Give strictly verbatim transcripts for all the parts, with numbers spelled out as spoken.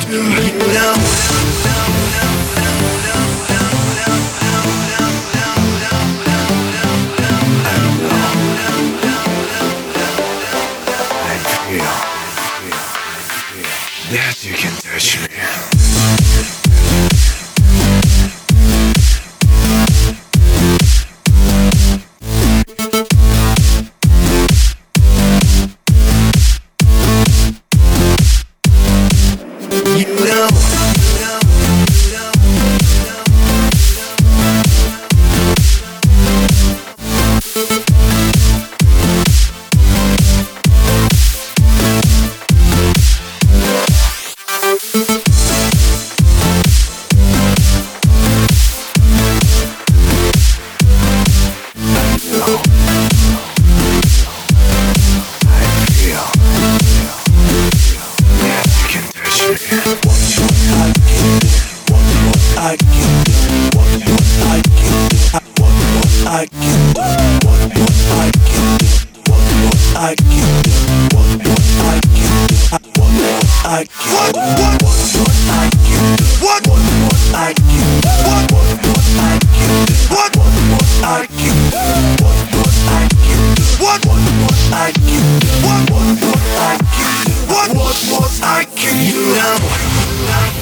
do, you know. That you can touch me. You know. I can do, what I can do, what I can do, what I can do, what I can do, what I can do, what I can do, what I can do, what I can do, what I can do, what I can do, what I can do, what I can do, what I can do, what what I can do now.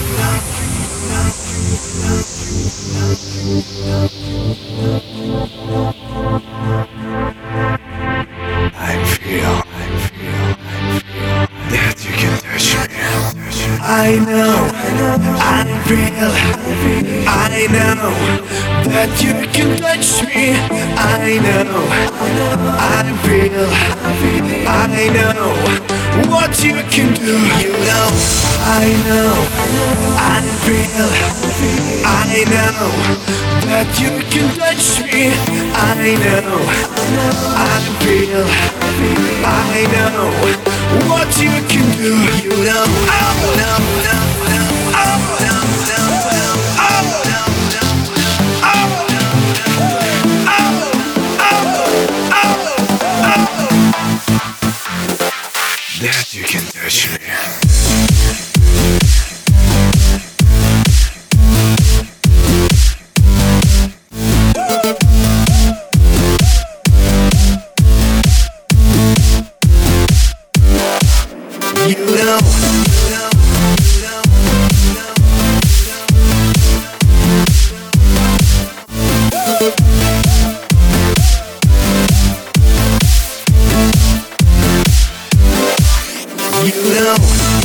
I feel, I feel, I feel that you can touch me. I know, I feel, I know that you can touch me. I know, I feel, I know what you can do. You know, I know, I feel, I know that you can touch me. I know, I feel, I know what you can do. You know, oh, no, no, no, oh, no, no, no, oh, no, no, oh, oh, oh, oh, that you can touch me. You know, you know.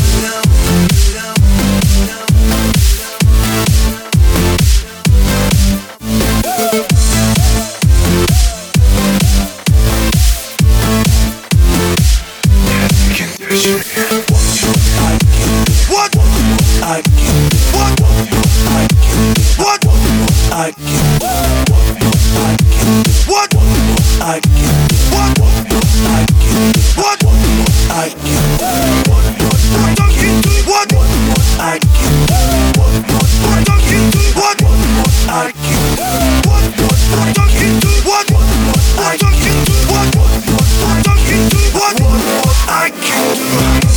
What I can do, what I can do, what I can do, what I can do, what I can do, what I can do, what I can do, what I can do, what I can do, what I can do, what I can do, what I can do, what I can do, what I can do, what I can do.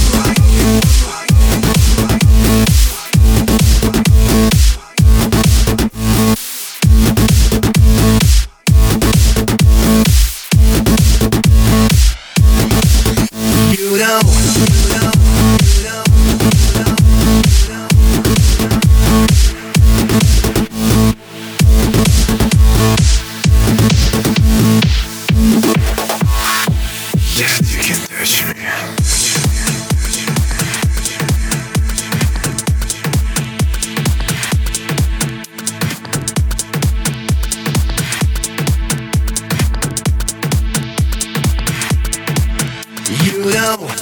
You know, that you can touch me. You know.